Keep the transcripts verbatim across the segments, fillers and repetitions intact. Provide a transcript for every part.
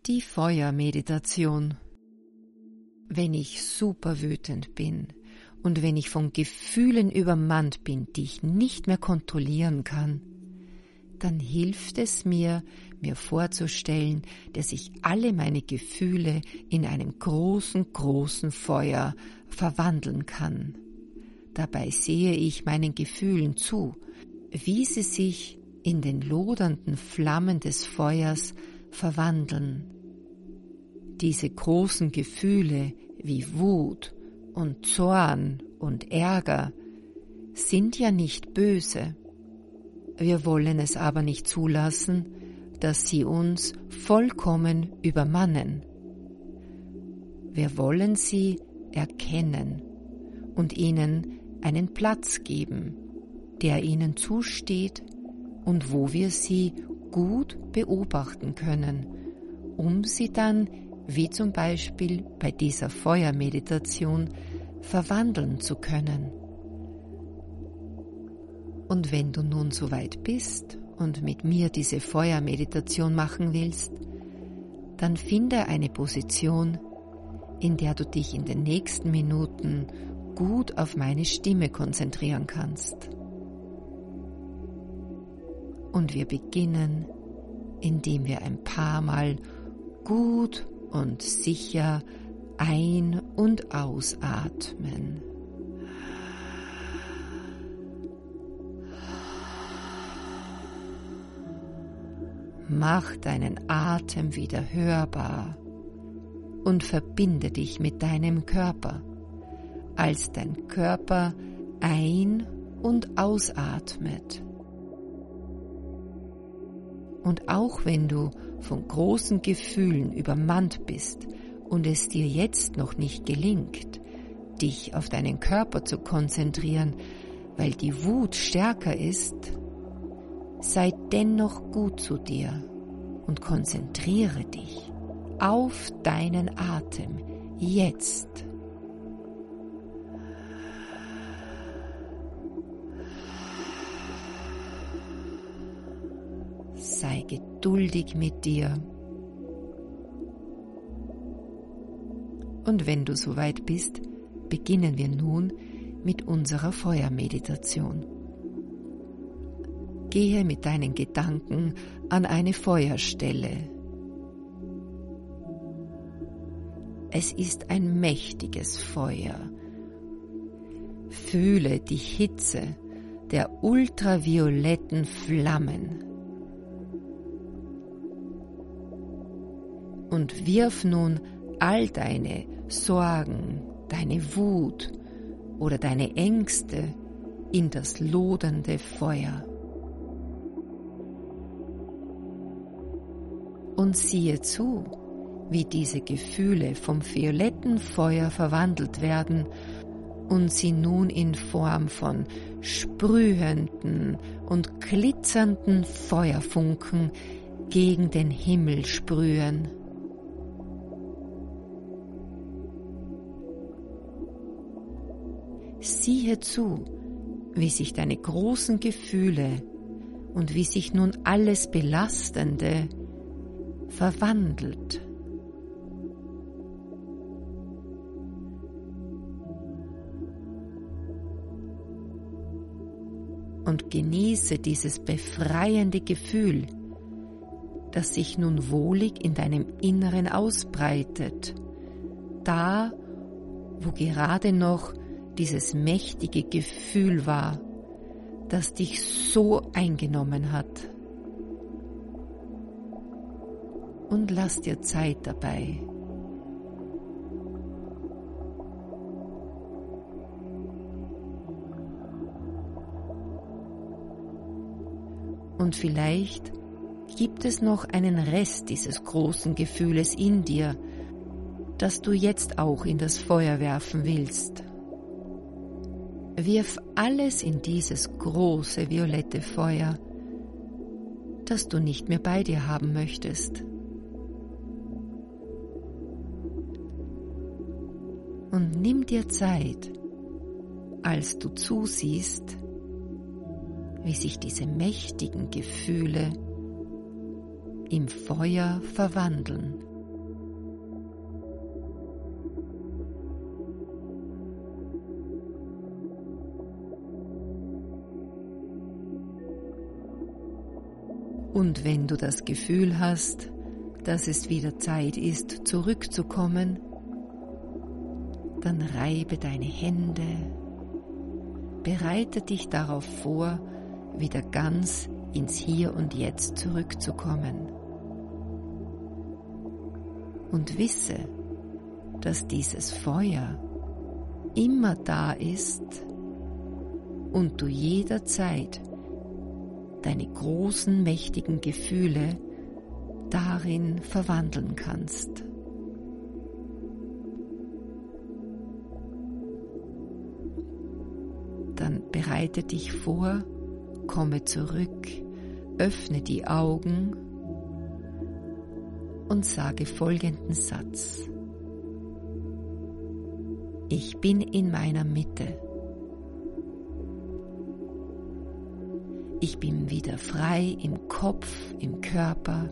Die Feuermeditation. Wenn ich super wütend bin und wenn ich von Gefühlen übermannt bin, die ich nicht mehr kontrollieren kann, dann hilft es mir, mir vorzustellen, dass ich alle meine Gefühle in einem großen, großen Feuer verwandeln kann. Dabei sehe ich meinen Gefühlen zu, wie sie sich in den lodernden Flammen des Feuers verwandeln. Diese großen Gefühle wie Wut und Zorn und Ärger sind ja nicht böse. Wir wollen es aber nicht zulassen, dass sie uns vollkommen übermannen. Wir wollen sie erkennen und ihnen einen Platz geben, der ihnen zusteht und wo wir sie gut beobachten können, um sie dann, wie zum Beispiel bei dieser Feuermeditation, verwandeln zu können. Und wenn du nun soweit bist und mit mir diese Feuermeditation machen willst, dann finde eine Position, in der du dich in den nächsten Minuten gut auf meine Stimme konzentrieren kannst. Und wir beginnen, indem wir ein paar Mal gut und sicher ein- und ausatmen. Mach deinen Atem wieder hörbar und verbinde dich mit deinem Körper, als dein Körper ein- und ausatmet. Und auch wenn du von großen Gefühlen übermannt bist und es dir jetzt noch nicht gelingt, dich auf deinen Körper zu konzentrieren, weil die Wut stärker ist, sei dennoch gut zu dir und konzentriere dich auf deinen Atem jetzt. Sei geduldig mit dir. Und wenn du soweit bist, beginnen wir nun mit unserer Feuermeditation. Gehe mit deinen Gedanken an eine Feuerstelle. Es ist ein mächtiges Feuer. Fühle die Hitze der ultravioletten Flammen. Und wirf nun all deine Sorgen, deine Wut oder deine Ängste in das lodernde Feuer. Und siehe zu, wie diese Gefühle vom violetten Feuer verwandelt werden und sie nun in Form von sprühenden und glitzernden Feuerfunken gegen den Himmel sprühen. Siehe zu, wie sich deine großen Gefühle und wie sich nun alles Belastende verwandelt. Und genieße dieses befreiende Gefühl, das sich nun wohlig in deinem Inneren ausbreitet, da, wo gerade noch dieses mächtige Gefühl war, das dich so eingenommen hat. Und lass dir Zeit dabei. Und vielleicht gibt es noch einen Rest dieses großen Gefühles in dir, das du jetzt auch in das Feuer werfen willst. Wirf alles in dieses große violette Feuer, das du nicht mehr bei dir haben möchtest. Und nimm dir Zeit, als du zusiehst, wie sich diese mächtigen Gefühle im Feuer verwandeln. Und wenn du das Gefühl hast, dass es wieder Zeit ist, zurückzukommen, dann reibe deine Hände, bereite dich darauf vor, wieder ganz ins Hier und Jetzt zurückzukommen. Und wisse, dass dieses Feuer immer da ist und du jederzeit deine großen, mächtigen Gefühle darin verwandeln kannst. Dann bereite dich vor, komme zurück, öffne die Augen und sage folgenden Satz: Ich bin in meiner Mitte. Ich bin wieder frei im Kopf, im Körper.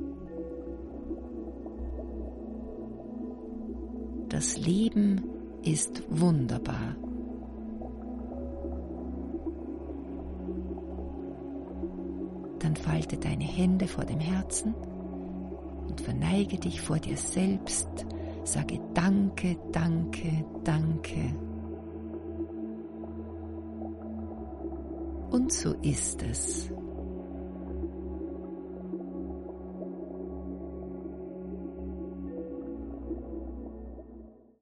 Das Leben ist wunderbar. Dann falte deine Hände vor dem Herzen und verneige dich vor dir selbst. Sage Danke, Danke, Danke. Und so ist es.